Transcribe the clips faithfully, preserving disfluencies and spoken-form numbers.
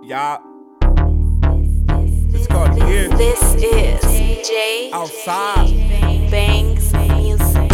Y'all. It's called Here. This is J. Outside. Bangs Music.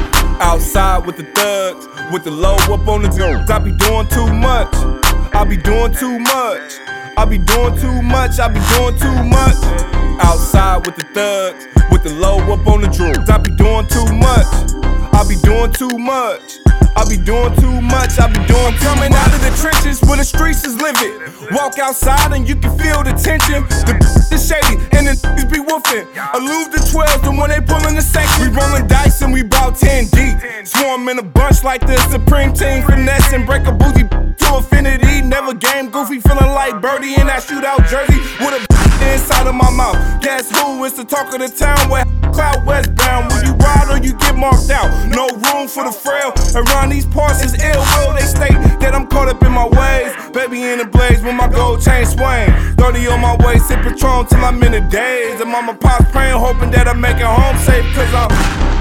Outside with the thugs, with the low up on the guns. I be doing too much. I be doing too much. I be doing too much. I be doing too much. Outside with the thugs, with the low up on the drums. I be doing too much. I be doing too much. I be doing too much, I be doing too Coming much. Out of the trenches where the streets is livid. Walk outside and you can feel the tension. The is shady and the niggas be woofing. Elude the twelves and when they pullin' the section. We rollin' dice and we bout ten deep. Swarm in a bunch like the Supreme Team. Finesse and break a booty to infinity. Never game goofy, feeling like Birdie in that shootout jersey. With a inside of my mouth. Guess who? It's the talk of the town where cloud westbound. Will you ride or you get marked out? No room for the frail. Around these parts is ill will. They state that I'm caught up in my ways. Baby in the blaze with my gold chain swing. thirty on my way, sip Patron till I'm in the days. And mama pops praying, hoping that I make it home safe. Cause I'm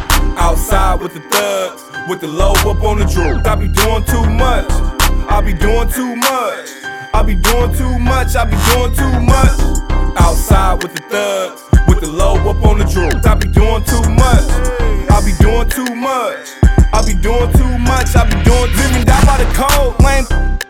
outside with the thugs, with the low up on the drums. I be doing too much. I be doing too much. I be doing too much. I be doing too much. Outside with the thugs, with the low up on the drums. I be doing too much. I be doing too much. I be doing too much. I be doing living down by the code. Lame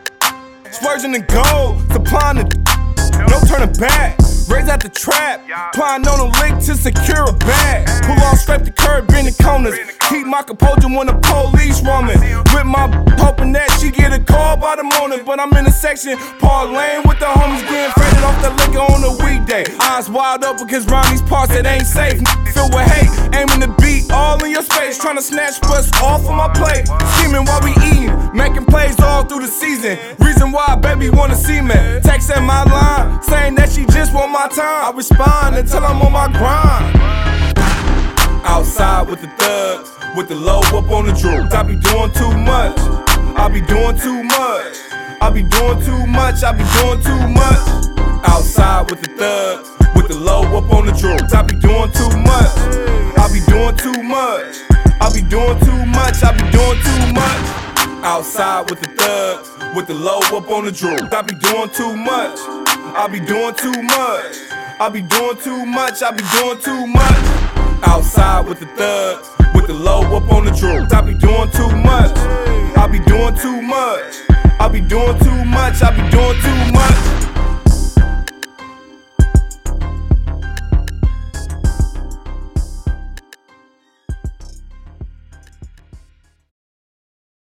splurging in gold, supplying the no turning back. Raise out the trap, applying on a lick to secure a bag. Pull off, scrape the curb, bend the corners. Keep my composure when the police roaming. With my hoping that she get a call by the morning. But I'm in the section, parlaying with the homies, getting faded off the liquor on a weekday. Eyes wide open cause round these parts it ain't safe. Filled with hate, aiming to beat all in your space. Trying to snatch what's off of my plate. Scheming while we eating, making plays all through the season. Reason why baby wanna see me. Text at my line, saying that she just want my time. I respond until I'm on my grind. Outside with the thugs, with the low up on the drums. I be doing too much. I be doing too much. I be doing too much. I be doing too much. Outside with the thugs, with the low up on the drums. I be doing too much. I be doing too much. I be doing too much. I be doing too much. Outside with the thugs, with the low up on the drums. I be doing too much. I be doing too much. I be doing too much. I be doing too much. Outside with the thugs, with the low up on the drums. I be doing too much. I be doing too much. I be doing too much. I be doing too much.